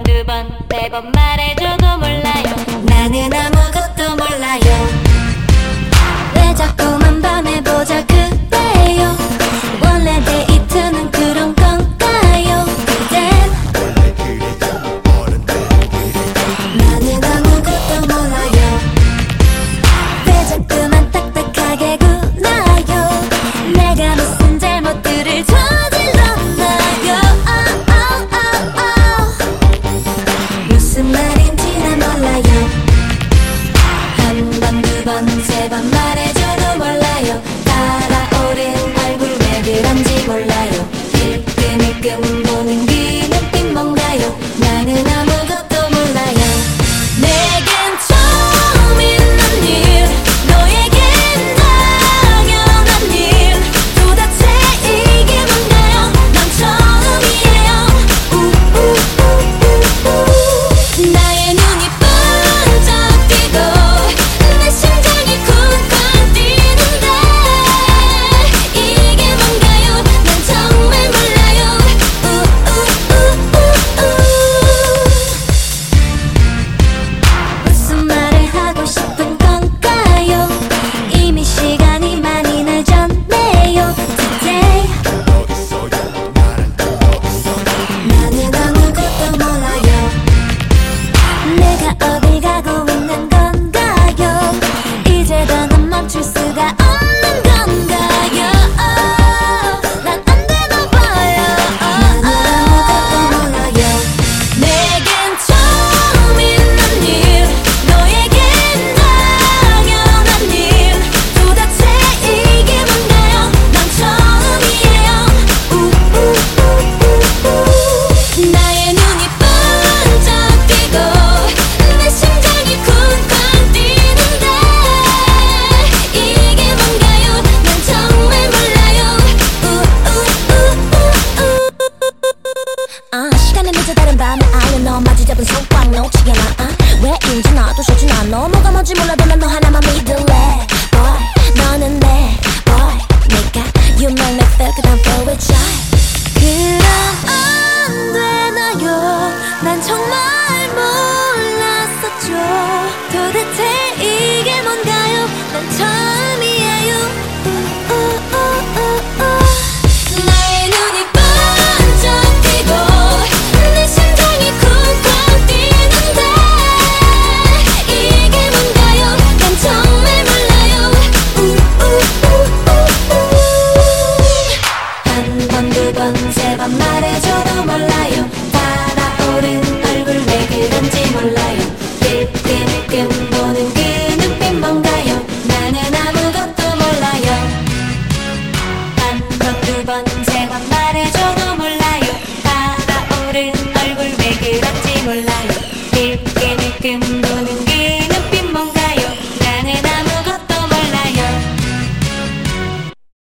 두 번, 세 번 말해줘도 몰라요. 나는 아무것도 몰라요. 왜 자꾸만 밤에 보자 그래요. 원래 데이트는 그런 건가요? 그댄 나는 아무것도 몰라요. 왜 자꾸만 딱딱하게 굴나요. 내가 무슨 잘못들을 저질렀나요? 무슨 말인지 난 몰라요. 한 번, 두 번, 세 번 말해줘도 몰라요. 달아오른 얼굴 왜 그런지 몰라요. 일끔일끔 보는 그 눈빛 뭔가요. 나는 아무것도 몰라요. 내겐 처음 있는 일, 너에겐 당연한 일. 도대체 이게 뭔가요? 난 처음이에요. 나의 눈이 번쩍 뜨고 내 심장이 쿵쾅 뛰는데 이게 뭔가요? 난 정말 몰라요. 무슨 말을 하고 싶은 건가요? 이미 시간이 많이 늦었네요. Today 나는 아무것도 몰라요. 내가 어딜 가고 있는 건가요? 이제 더는 멈출 수가 없는 건가요? 난 안 되나 봐요. 나는 아무것도 몰라요. 내겐 처음 있는 일, 너에겐 당연한 일. 도대체 이게 뭔가요? 난 처음이에요. 나의 눈이 번쩍 뜨고 내 심장이 쿵쾅 뛰는데 이게 뭔가요? 난 정말 몰라요. 시간이 늦어 다른 밤에 아예 너 마주 잡은 손 꽉 놓치게 나 왜인지 나도 싫진 않아. 뭐가 뭔지 몰라도 난 너 하나만 믿을래. Boy 너는 내 boy 내가 You make me feel good I'm filled with joy. 그럼 안 되나요? 난 정말 몰랐었죠. 도대체 이게 뭔가요? 난 처음이에요. 나의 눈이 번쩍 뜨고 내 심장이 쿵쾅 뛰는데 이게 뭔가요? 난 정말 몰라요. 한 번, 두 번, 세 번 말해줘도 몰라요. 달아오른 얼굴 왜 그런지 몰라요. 일끔일끔 보는 그 눈빛 뭔가요? 나는 아무것도 몰라요. 한 번, 두 번, 세 번 말해줘도 몰라요. 달아오른 얼굴 왜 그런지 몰라요. 일끔일끔 보는